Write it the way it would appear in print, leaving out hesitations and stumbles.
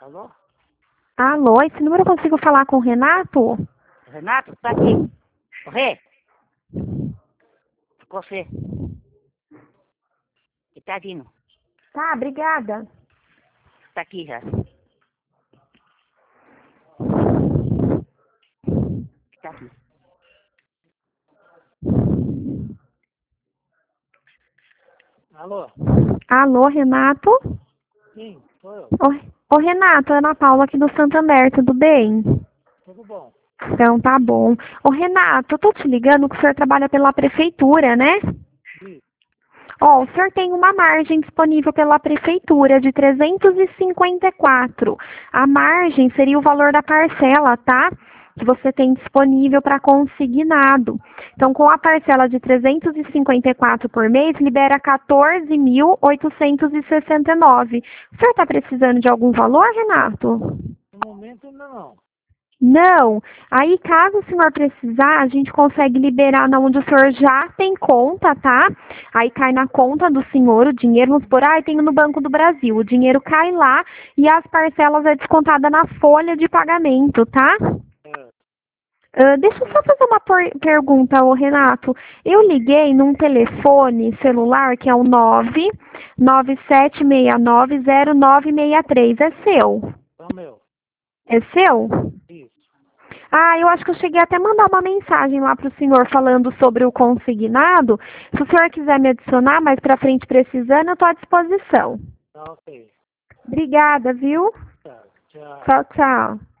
Alô? Alô, esse número eu consigo falar com o Renato? Renato, tá aqui. Ô, Rê, você. Que tá vindo. Tá, obrigada. Tá aqui já. Tá aqui. Alô? Alô, Renato? Sim, sou eu. Ô, Renato, Ana Paula aqui do Santander, tudo bem? Tudo bom? Então, tá bom. Ô, Renato, eu tô te ligando que o senhor trabalha pela prefeitura, né? Sim. Ó, o senhor tem uma margem disponível pela prefeitura de 354. A margem seria o valor da parcela, tá? Que você tem disponível para consignado. Então, com a parcela de 354 por mês, libera 14.869. O senhor está precisando de algum valor, Renato? No momento, não. Não. Aí, caso o senhor precisar, a gente consegue liberar na onde o senhor já tem conta, tá? Aí cai na conta do senhor o dinheiro, vamos supor, tenho no Banco do Brasil. O dinheiro cai lá e as parcelas é descontada na folha de pagamento, tá? É. Deixa eu só fazer uma pergunta, ô Renato. Eu liguei num telefone celular que é o 997690963. É seu? É o meu. É seu? Isso. Eu acho que eu cheguei até a mandar uma mensagem lá para o senhor falando sobre o consignado. Se o senhor quiser me adicionar mais para frente precisando, eu estou à disposição. Tá ok. Obrigada, viu? Tá, tchau. Tchau, tchau.